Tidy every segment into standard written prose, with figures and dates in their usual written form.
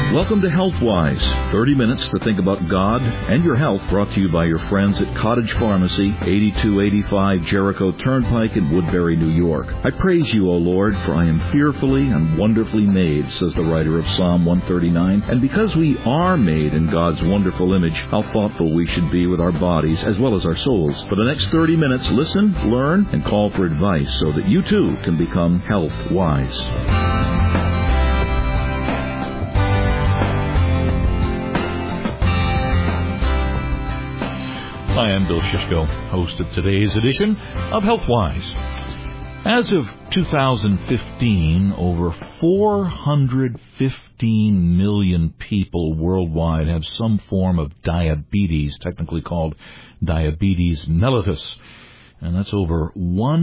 Welcome to HealthWise, 30 minutes to think about God and your health, brought to you by your friends at Cottage Pharmacy, 8285 Jericho Turnpike in Woodbury, New York. I praise you, O Lord, for I am fearfully and wonderfully made, says the writer of Psalm 139. And because we are made in God's wonderful image, how thoughtful we should be with our bodies as well as our souls. For the next 30 minutes, listen, learn, and call for advice so that you too can become health-wise. Hi, I'm Bill Shishko, host of today's edition of HealthWise. As of 2015, over 415 million people worldwide have some form of diabetes, technically called diabetes mellitus. And that's over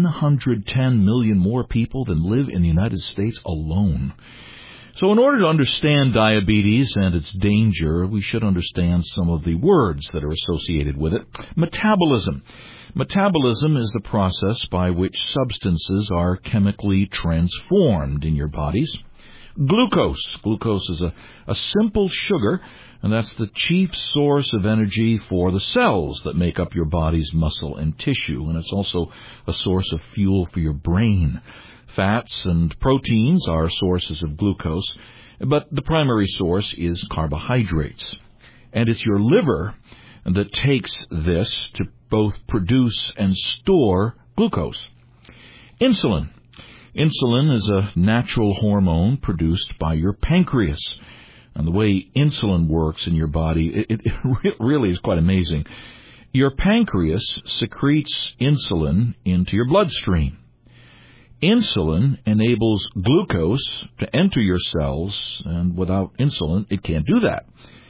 110 million more people than live in the United States alone. So in order to understand diabetes and its danger, we should understand some of the words that are associated with it. Metabolism. Metabolism is the process by which substances are chemically transformed in your bodies. Glucose. Glucose is a simple sugar, and that's the chief source of energy for the cells that make up your body's muscle and tissue, and it's also a source of fuel for your brain. Fats and proteins are sources of glucose, but the primary source is carbohydrates. And it's your liver that takes this to both produce and store glucose. Insulin. Insulin is a natural hormone produced by your pancreas. And the way insulin works in your body, it really is quite amazing. Your pancreas secretes insulin into your bloodstream. Insulin enables glucose to enter your cells, and without insulin, it can't do that.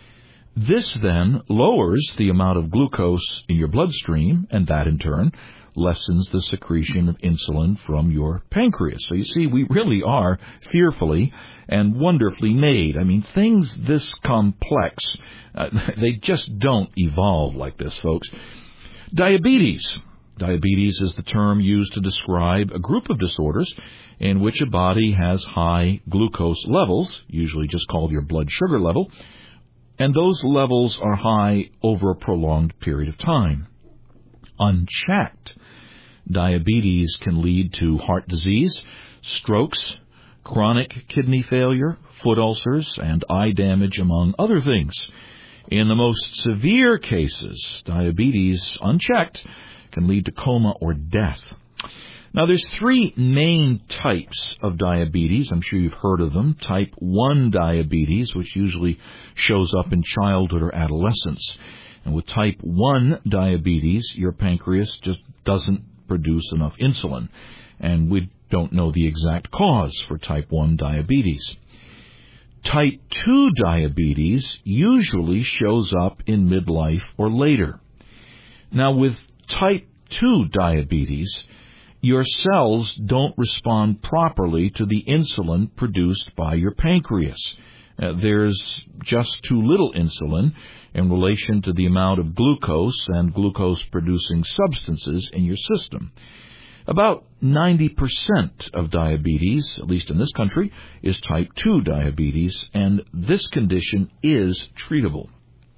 This then lowers the amount of glucose in your bloodstream, and that in turn lessens the secretion of insulin from your pancreas. So you see, we really are fearfully and wonderfully made. I mean, things this complex, they just don't evolve like this, folks. Diabetes. Diabetes is the term used to describe a group of disorders in which a body has high glucose levels, usually just called your blood sugar level, and those levels are high over a prolonged period of time. Unchecked, diabetes can lead to heart disease, strokes, chronic kidney failure, foot ulcers, and eye damage, among other things. In the most severe cases, diabetes, unchecked, can lead to coma or death. Now, there's three main types of diabetes. I'm sure you've heard of them. Type 1 diabetes, which usually shows up in childhood or adolescence. And with type 1 diabetes, your pancreas just doesn't produce enough insulin. And we don't know the exact cause for type 1 diabetes. Type 2 diabetes usually shows up in midlife or later. Now, with type 2 diabetes, your cells don't respond properly to the insulin produced by your pancreas. There's just too little insulin in relation to the amount of glucose and glucose-producing substances in your system. About 90% of diabetes, at least in this country, is type 2 diabetes, and this condition is treatable.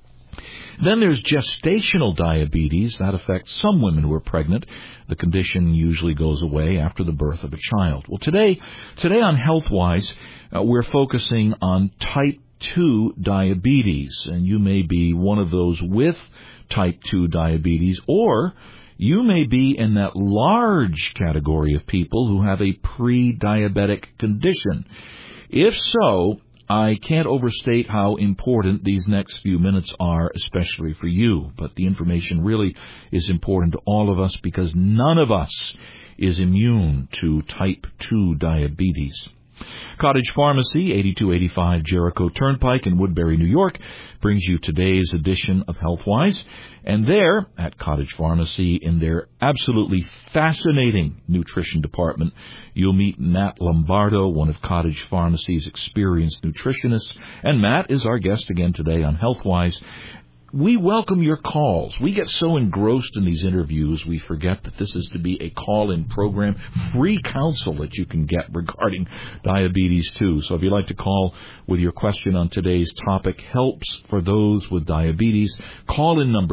Then there's gestational diabetes. That affects some women who are pregnant. The condition usually goes away after the birth of a child. Well, today on HealthWise, we're focusing on type 2 diabetes, and you may be one of those with type 2 diabetes, or you may be in that large category of people who have a pre-diabetic condition. If so, I can't overstate how important these next few minutes are, especially for you. But the information really is important to all of us because none of us is immune to type 2 diabetes. Cottage Pharmacy, 8285 Jericho Turnpike in Woodbury, New York, brings you today's edition of HealthWise. And there, at Cottage Pharmacy, in their absolutely fascinating nutrition department, you'll meet Matt Lombardo, one of Cottage Pharmacy's experienced nutritionists. And Matt is our guest again today on HealthWise. we welcome your calls. We get so engrossed in these interviews, we forget that this is to be a call-in program, free counsel that you can get regarding diabetes, too. So if you'd like to call with your question on today's topic, helps for those with diabetes, call-in number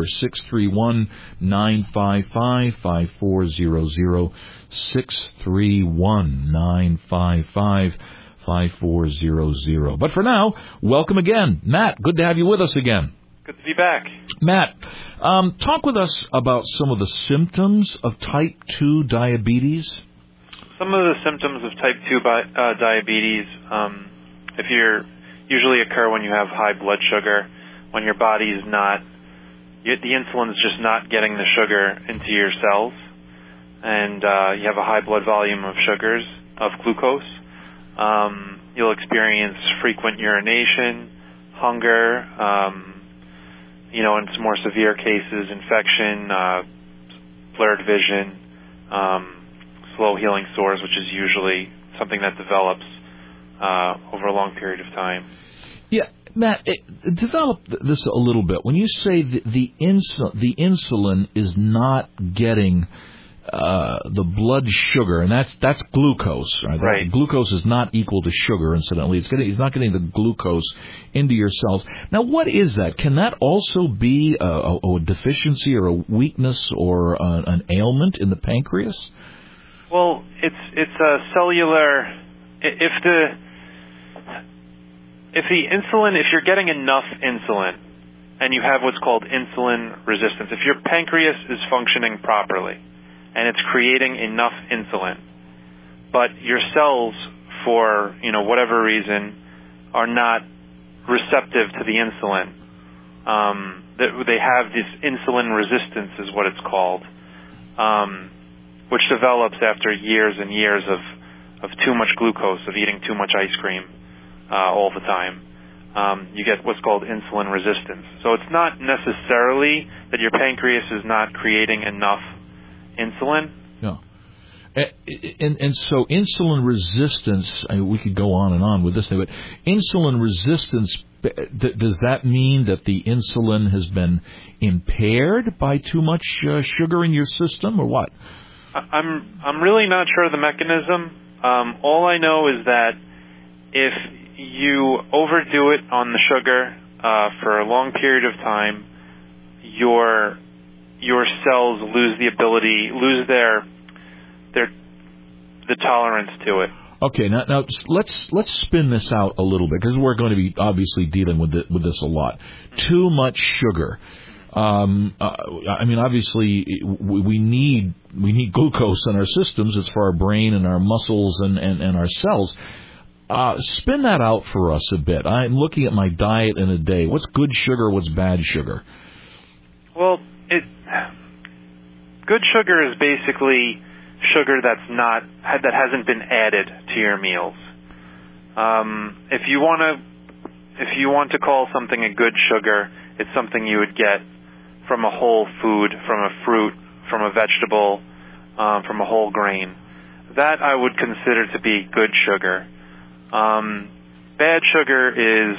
631-955-5400, 631-955-5400. But for now, welcome again. Matt, good to have you with us again. Good to be back. Matt, talk with us about some of the symptoms of type 2 diabetes. Some of the symptoms of type 2 diabetes usually occur when you have high blood sugar, when your body is the insulin is just not getting the sugar into your cells, and you have a high blood volume of glucose. You'll experience frequent urination, hunger, in some more severe cases, infection, blurred vision, slow healing sores, which is usually something that develops over a long period of time. Yeah, Matt, develop this a little bit. When you say the insulin is not getting the blood sugar, and that's glucose, right? Right. Glucose is not equal to sugar, incidentally. It's not getting the glucose into your cells. Now, what is that? Can that also be a deficiency or a weakness or an ailment in the pancreas? Well, it's a cellular. If you're getting enough insulin, and you have what's called insulin resistance, if your pancreas is functioning properly, and it's creating enough insulin, but your cells, for whatever reason, are not receptive to the insulin. They have this insulin resistance, is what it's called, which develops after years and years of too much glucose, of eating too much ice cream all the time. You get what's called insulin resistance. So it's not necessarily that your pancreas is not creating enough insulin. Yeah. And so insulin resistance, we could go on and on with this thing, but insulin resistance, does that mean that the insulin has been impaired by too much sugar in your system, or what? I'm really not sure of the mechanism. All I know is that if you overdo it on the sugar for a long period of time, your cells lose the tolerance to it. Okay, now let's spin this out a little bit, because we're going to be obviously dealing with this a lot. Too much sugar. Obviously we need glucose in our systems. It's for our brain and our muscles and our cells. Spin that out for us a bit. I'm looking at my diet in a day. What's good sugar? What's bad sugar? Well, good sugar is basically sugar that hasn't been added to your meals. If you want to call something a good sugar, it's something you would get from a whole food, from a fruit, from a vegetable, from a whole grain. That I would consider to be good sugar. Bad sugar is,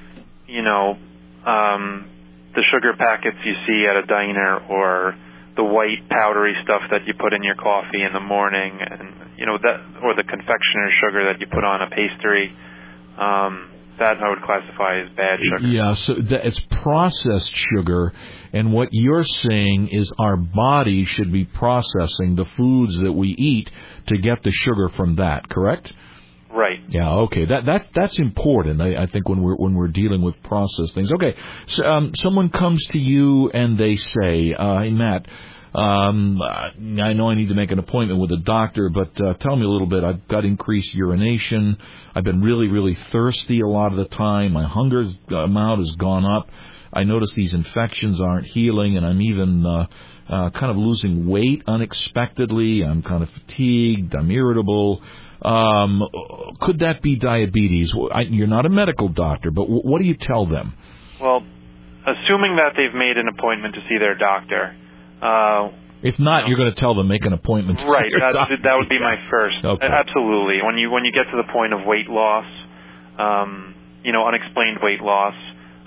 the sugar packets you see at a diner, or the white powdery stuff that you put in your coffee in the morning, and or the confectioner's sugar that you put on a pastry. That I would classify as bad sugar. Yeah, so it's processed sugar, and what you're saying is our body should be processing the foods that we eat to get the sugar from that, correct? Right. Yeah. Okay. That's important. I think when we're dealing with processed things. Okay. So, someone comes to you and they say, "Hey, Matt, I know I need to make an appointment with a doctor, but tell me a little bit. I've got increased urination. I've been really, really thirsty a lot of the time. My hunger amount has gone up. I notice these infections aren't healing, and I'm even kind of losing weight unexpectedly. I'm kind of fatigued. I'm irritable." Could that be diabetes? You're not a medical doctor, but what do you tell them? Well, assuming that they've made an appointment to see their doctor. If not, you're going to tell them make an appointment. Right. That would be my first. Okay. Absolutely. When you get to the point of weight loss, unexplained weight loss,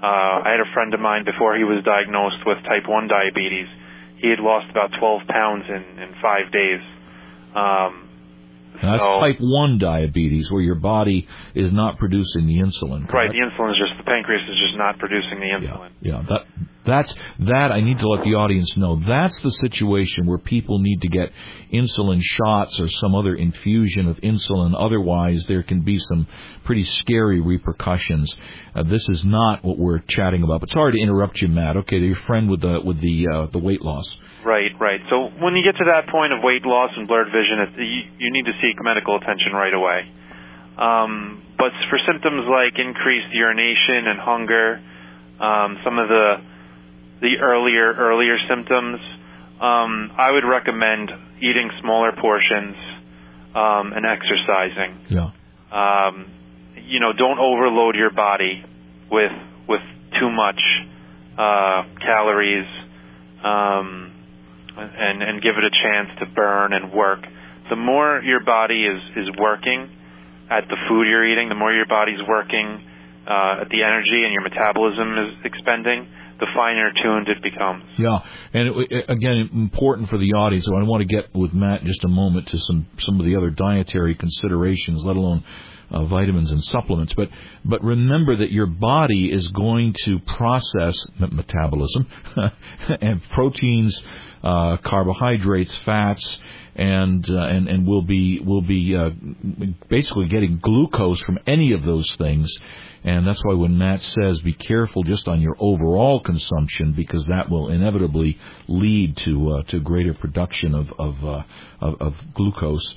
I had a friend of mine before he was diagnosed with type 1 diabetes. He had lost about 12 pounds in 5 days. That's type 1 diabetes, where your body is not producing the insulin. Correct? Right, the insulin is just, the pancreas is just not producing the insulin. That I need to let the audience know. That's the situation where people need to get insulin shots or some other infusion of insulin. Otherwise, there can be some pretty scary repercussions. This is not what we're chatting about. But sorry to interrupt you, Matt. Okay, your friend with the weight loss. Right. So when you get to that point of weight loss and blurred vision, you need to seek medical attention right away. But for symptoms like increased urination and hunger, some of the earlier symptoms, I would recommend eating smaller portions and exercising. Yeah. Don't overload your body with too much calories. And give it a chance to burn and work. The more your body is working at the food you're eating, the more your body's working at the energy and your metabolism is expending, the finer tuned it becomes. Yeah, and again, important for the audience. So I want to get with Matt in just a moment to some of the other dietary considerations, let alone vitamins and supplements. But remember that your body is going to process metabolism and proteins, carbohydrates, fats, and will be basically getting glucose from any of those things. And that's why when Matt says be careful just on your overall consumption, because that will inevitably lead to greater production of glucose.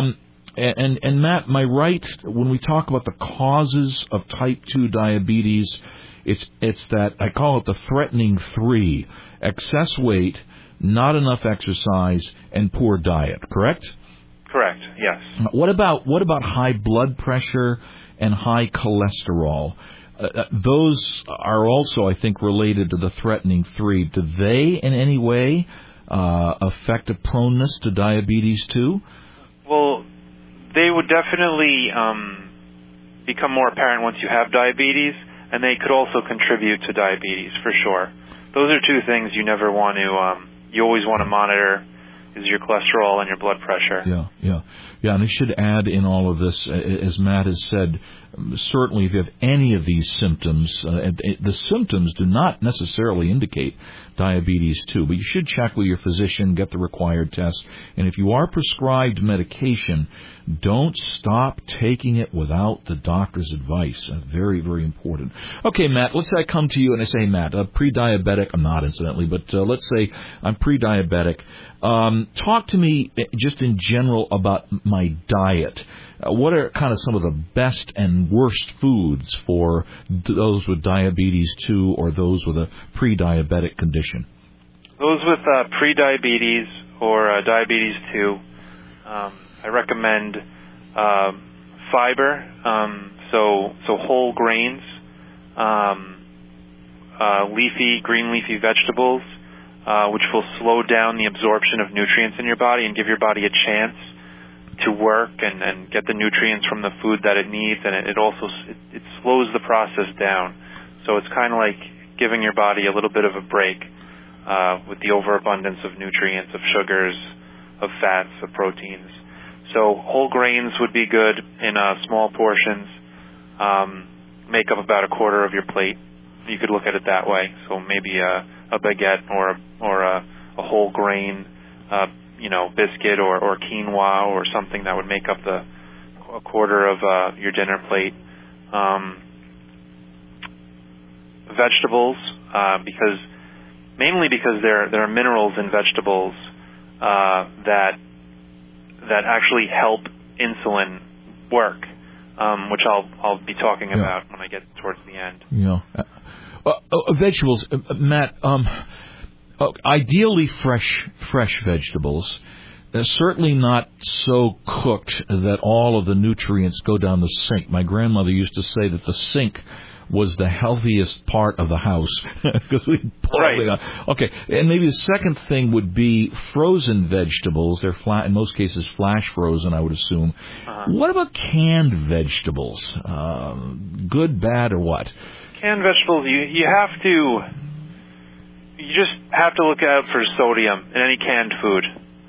And Matt, am I right when we talk about the causes of type 2 diabetes? It's that I call it the threatening three: excess weight, not enough exercise, and poor diet. Correct? Correct. Yes. What about high blood pressure and high cholesterol? Those are also, I think, related to the threatening three. Do they in any way affect a proneness to diabetes too? Well, they would definitely become more apparent once you have diabetes, and they could also contribute to diabetes for sure. Those are two things you never want to. You always want to monitor is your cholesterol and your blood pressure. Yeah. And I should add in all of this, as Matt has said, certainly if you have any of these symptoms, the symptoms do not necessarily indicate diabetes too, but you should check with your physician, get the required test, and if you are prescribed medication, don't stop taking it without the doctor's advice. Very, very important. Okay, Matt, let's say I come to you and I say, Matt, pre-diabetic, I'm not incidentally, but let's say I'm pre-diabetic. Talk to me just in general about my diet. What are kind of some of the best and worst foods for those with diabetes 2 or those with a pre-diabetic condition? Those with pre-diabetes or diabetes 2, I recommend fiber, so whole grains, green leafy vegetables, which will slow down the absorption of nutrients in your body and give your body a chance to work and get the nutrients from the food that it needs, and it also slows the process down. So it's kind of like giving your body a little bit of a break with the overabundance of nutrients, of sugars, of fats, of proteins. So whole grains would be good in small portions. Make up about a quarter of your plate. You could look at it that way. So maybe a baguette or a whole grain biscuit or quinoa or something that would make up a quarter of your dinner plate. Vegetables, mainly because there are minerals in vegetables that actually help insulin work, which I'll be talking about when I get towards the end. Yeah. Vegetables, Matt. Ideally, fresh vegetables. Certainly not so cooked that all of the nutrients go down the sink. My grandmother used to say that the sink was the healthiest part of the house because we put everything on. Okay, and maybe the second thing would be frozen vegetables. They're in most cases flash frozen, I would assume. Uh-huh. What about canned vegetables? Good, bad, or what? Canned vegetables, you just have to look out for sodium in any canned food.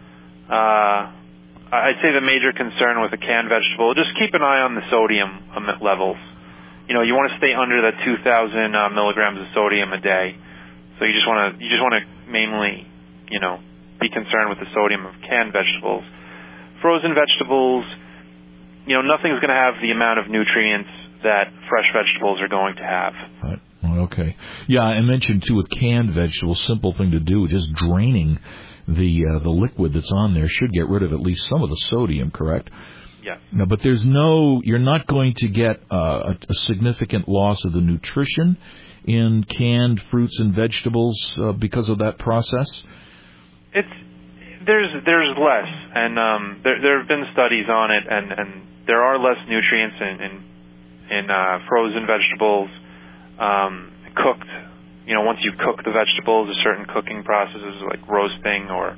I'd say the major concern with a canned vegetable, just keep an eye on the sodium levels. You want to stay under that 2,000 milligrams of sodium a day. So you just want to mainly, be concerned with the sodium of canned vegetables. Frozen vegetables, nothing's going to have the amount of nutrients that fresh vegetables are going to have. Right. Okay. Yeah, I mentioned too with canned vegetables, simple thing to do, just draining the liquid that's on there should get rid of at least some of the sodium, correct? Yeah. No, but you're not going to get a significant loss of the nutrition in canned fruits and vegetables because of that process? There's less, and there have been studies on it, and there are less nutrients in frozen vegetables. Cooked, once you cook the vegetables, there's certain cooking processes like roasting or,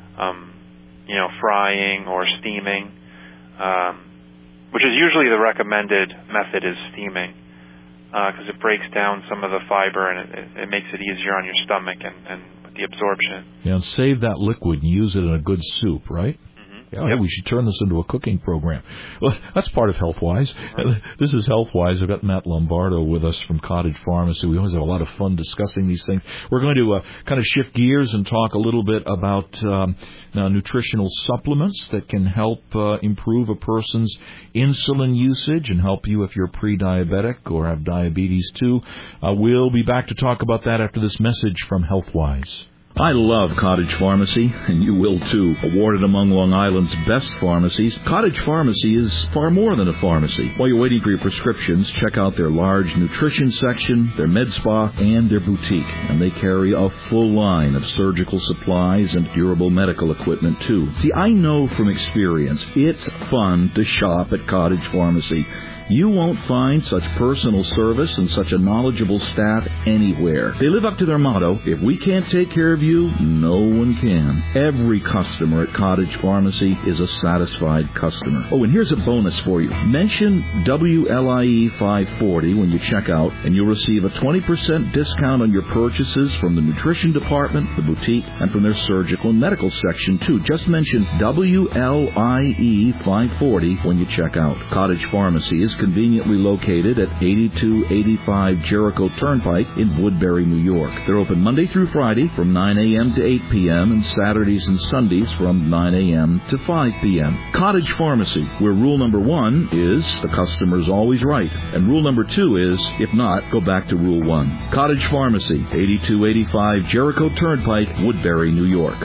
frying or steaming, which is usually the recommended method is steaming, because it breaks down some of the fiber and it makes it easier on your stomach and with the absorption. Yeah, and save that liquid and use it in a good soup, right? Yeah, Yep. We should turn this into a cooking program. Well, that's part of HealthWise. Right. This is HealthWise. I've got Matt Lombardo with us from Cottage Pharmacy. We always have a lot of fun discussing these things. We're going to kind of shift gears and talk a little bit about nutritional supplements that can help improve a person's insulin usage and help you if you're pre-diabetic or have diabetes too. We'll be back to talk about that after this message from HealthWise. I love Cottage Pharmacy, and you will too. Awarded among Long Island's best pharmacies, Cottage Pharmacy is far more than a pharmacy. While you're waiting for your prescriptions, check out their large nutrition section, their med spa, and their boutique. And they carry a full line of surgical supplies and durable medical equipment too. See, I know from experience, it's fun to shop at Cottage Pharmacy. You won't find such personal service and such a knowledgeable staff anywhere. They live up to their motto, if we can't take care of you, no one can. Every customer at Cottage Pharmacy is a satisfied customer. Oh, and here's a bonus for you. Mention WLIE 540 when you check out, and you'll receive a 20% discount on your purchases from the nutrition department, the boutique, and from their surgical and medical section, too. Just mention WLIE 540 when you check out. Cottage Pharmacy is conveniently located at 8285 Jericho Turnpike in Woodbury, New York. They're open Monday through Friday from 9 a.m. to 8 p.m. and Saturdays and Sundays from 9 a.m. to 5 p.m. Cottage Pharmacy, where rule number 1 is the customer's always right, and rule number 2 is, if not, go back to rule 1. Cottage Pharmacy, 8285 Jericho Turnpike, Woodbury, New York.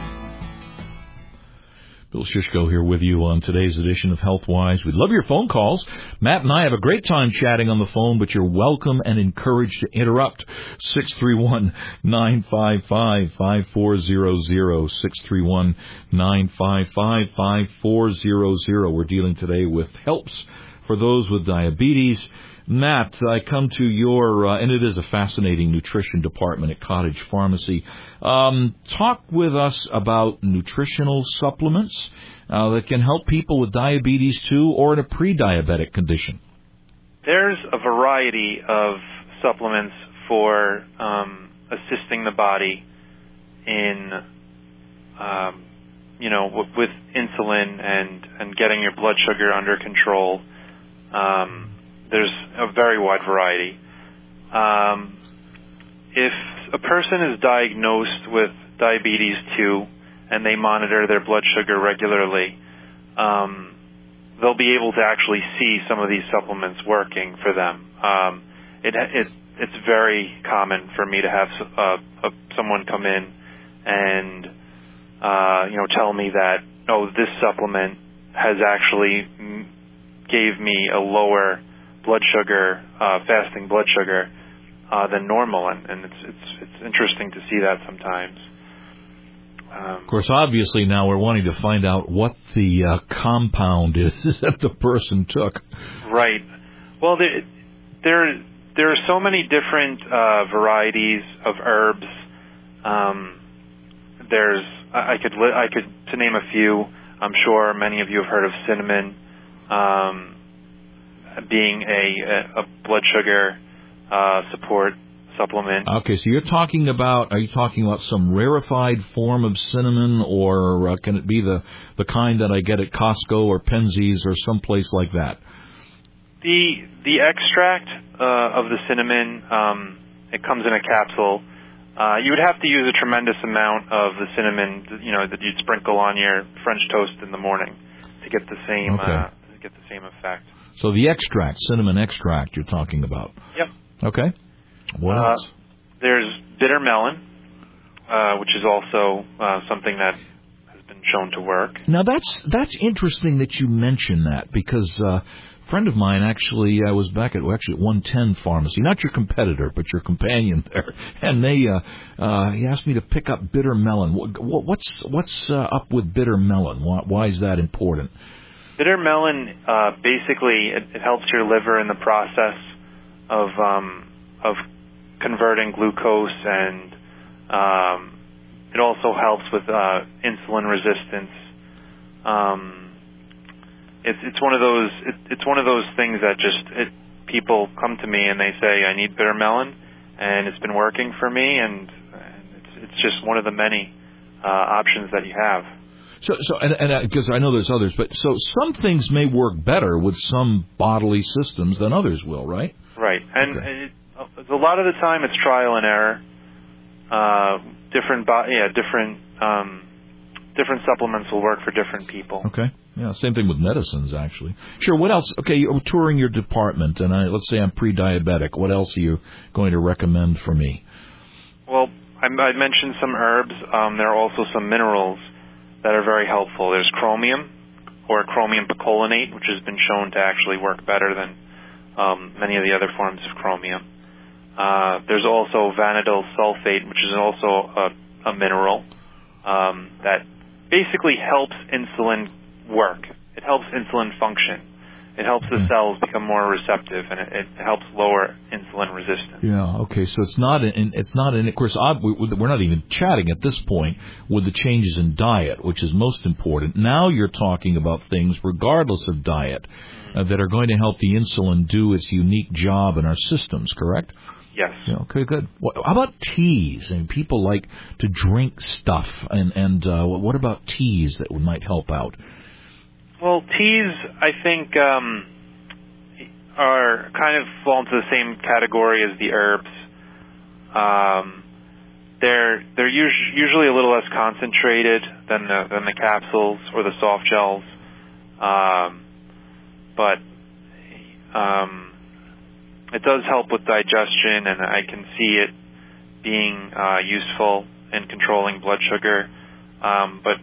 Bill Shishko here with you on today's edition of HealthWise. We'd love your phone calls. Matt and I have a great time chatting on the phone, but you're welcome and encouraged to interrupt. 631-955-5400, 631-955-5400. We're dealing today with helps for those with diabetes. Matt, I come to your, and it is a fascinating nutrition department at Cottage Pharmacy. Talk with us about nutritional supplements that can help people with diabetes too, or in a pre-diabetic condition. There's a variety of supplements for assisting the body in, with insulin and getting your blood sugar under control. There's a very wide variety. If a person is diagnosed with diabetes 2 and they monitor their blood sugar regularly, they'll be able to actually see some of these supplements working for them. It's very common for me to have someone come in and tell me that, this supplement has actually gave me a lower blood sugar, fasting blood sugar, than normal, and it's interesting to see that sometimes. Of course, obviously now we're wanting to find out what the compound is that the person took. Right. Well, there are so many different varieties of herbs. I could to name a few. I'm sure many of you have heard of cinnamon. Being a blood sugar support supplement. Okay, so are you talking about some rarefied form of cinnamon, or can it be the kind that I get at Costco or Penzeys or someplace like that? The extract of the cinnamon, it comes in a capsule. You would have to use a tremendous amount of the cinnamon, that you'd sprinkle on your French toast in the morning to get the same effect. So the extract, cinnamon extract, you're talking about. Yep. Okay. What else? There's bitter melon, which is also something that has been shown to work. Now that's interesting that you mention that, because a friend of mine actually was back at 110 Pharmacy, not your competitor but your companion there, and he asked me to pick up bitter melon. What's up with bitter melon? Why is that important? Bitter melon, basically, it helps your liver in the process of converting glucose, and it also helps with insulin resistance. It's one of those things that people come to me and they say, I need bitter melon, and it's been working for me, and it's just one of the many options that you have. So, because I know there's others, but so some things may work better with some bodily systems than others will, right? Right, and okay. A lot of the time it's trial and error. Different supplements will work for different people. Okay. Yeah, same thing with medicines, actually. Sure. What else? Okay, you're touring your department, and let's say I'm pre-diabetic. What else are you going to recommend for me? Well, I mentioned some herbs. There are also some minerals that are very helpful. There's chromium, or chromium picolinate, which has been shown to actually work better than many of the other forms of chromium. There's also vanadyl sulfate, which is also a mineral that basically helps insulin work. It helps insulin function. It helps the cells become more receptive, and it helps lower insulin resistance. Yeah. Okay. So it's not in. Of course, we're not even chatting at this point with the changes in diet, which is most important. Now you're talking about things, regardless of diet, that are going to help the insulin do its unique job in our systems. Correct? Yes. Yeah, okay, good. How about teas? I mean, people like to drink stuff, and what about teas that might help out? Well, teas, I think, are kind of fall into the same category as the herbs. They're usually a little less concentrated than the capsules or the soft gels, but it does help with digestion, and I can see it being useful in controlling blood sugar. But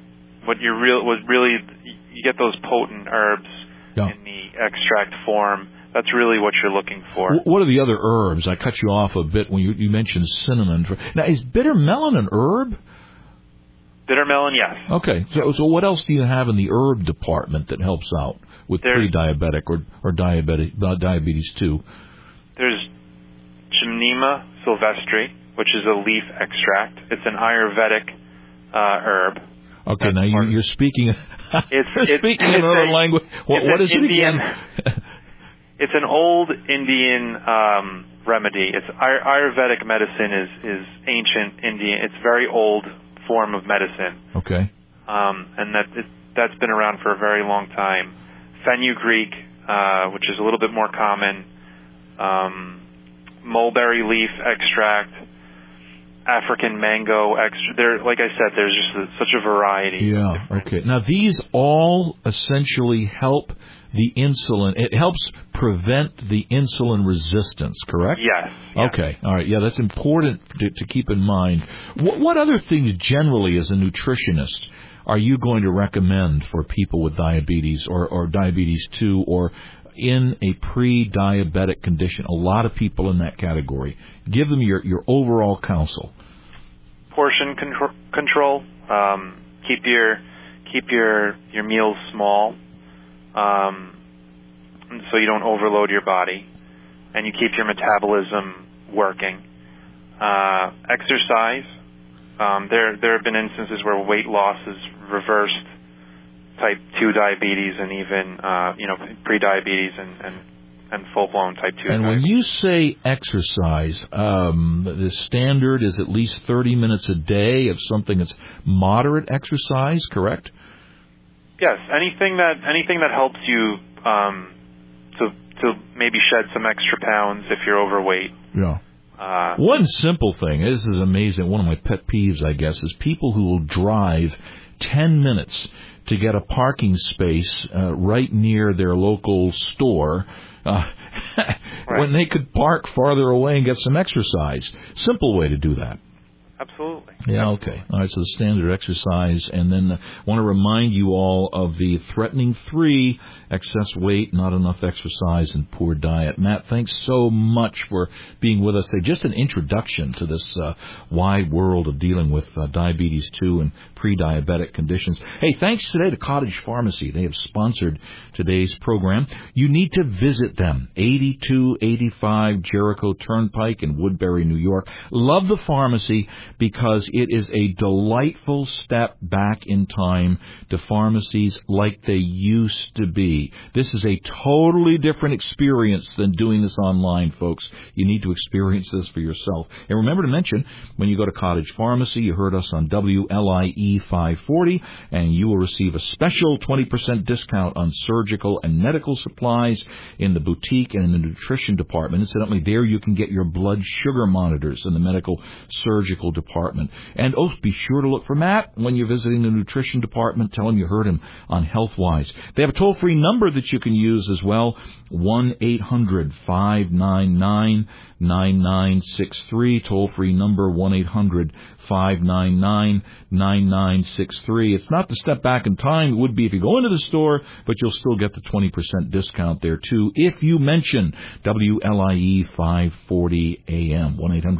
you get those potent herbs in the extract form. That's really what you're looking for. What are the other herbs? I cut you off a bit when you mentioned cinnamon. Now, is bitter melon an herb? Bitter melon, yes. Okay. So what else do you have in the herb department that helps out with pre-diabetic or diabetes too? There's Gymnema sylvestre, which is a leaf extract. It's an Ayurvedic herb. Okay, now you're speaking. You're speaking another language. What is it again? It's an old Indian remedy. It's Ayurvedic medicine is ancient Indian. It's a very old form of medicine. Okay. And that's been around for a very long time. Fenugreek, which is a little bit more common. Mulberry leaf extract, African mango extract. Like I said, there's just such a variety. Yeah. Okay. Now these all essentially help the insulin. It helps prevent the insulin resistance. Correct? Yes. Okay. All right. Yeah, that's important to keep in mind. What other things generally, as a nutritionist, are you going to recommend for people with diabetes or diabetes 2 or in a pre-diabetic condition? A lot of people in that category. Give them your overall counsel. Portion control. Keep your meals small, so you don't overload your body, and you keep your metabolism working. Exercise. There have been instances where weight loss has reversed type 2 diabetes and even pre-diabetes and full-blown type 2. And when you say exercise, the standard is at least 30 minutes a day of something that's moderate exercise, correct? Yes, anything that helps you to maybe shed some extra pounds if you're overweight. Yeah. One simple thing, this is amazing, one of my pet peeves, I guess, is people who will drive 10 minutes to get a parking space right near their local store when they could park farther away and get some exercise. Simple way to do that. Absolutely. Yeah, okay. All right, so the standard exercise. And then I want to remind you all of the threatening 3, excess weight, not enough exercise, and poor diet. Matt, thanks so much for being with us today. Just an introduction to this wide world of dealing with diabetes 2 and pre-diabetic conditions. Hey, thanks today to Cottage Pharmacy. They have sponsored today's program. You need to visit them, 8285 Jericho Turnpike in Woodbury, New York. Love the pharmacy because it is a delightful step back in time to pharmacies like they used to be. This is a totally different experience than doing this online, folks. You need to experience this for yourself. And remember to mention, when you go to Cottage Pharmacy, you heard us on WLIE 540, and you will receive a special 20% discount on surgical and medical supplies in the boutique and in the nutrition department. Incidentally, there you can get your blood sugar monitors in the medical surgical department. And be sure to look for Matt when you're visiting the nutrition department. Tell him you heard him on HealthWise. They have a toll-free number that you can use as well, 1-800-599-9963, toll-free number 1-800-599-9963. It's not to step back in time. It would be if you go into the store, but you'll still get the 20% discount there, too, if you mention WLIE 540 AM,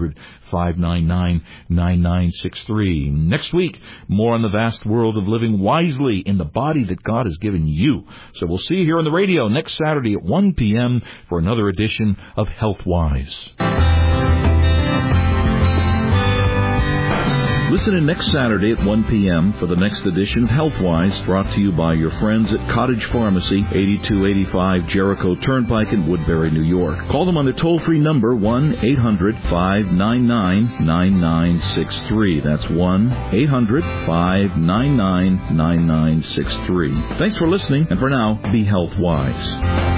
1-800-599-9963. Next week, more on the vast world of living wisely in the body that God has given you. So we'll see you here on the radio next Saturday at 1 p.m. for another edition of HealthWise. Listen in next Saturday at 1 p.m. for the next edition of HealthWise, brought to you by your friends at Cottage Pharmacy, 8285 Jericho Turnpike in Woodbury, New York. Call them on their toll-free number, 1-800-599-9963. That's 1-800-599-9963. Thanks for listening, and for now, be HealthWise.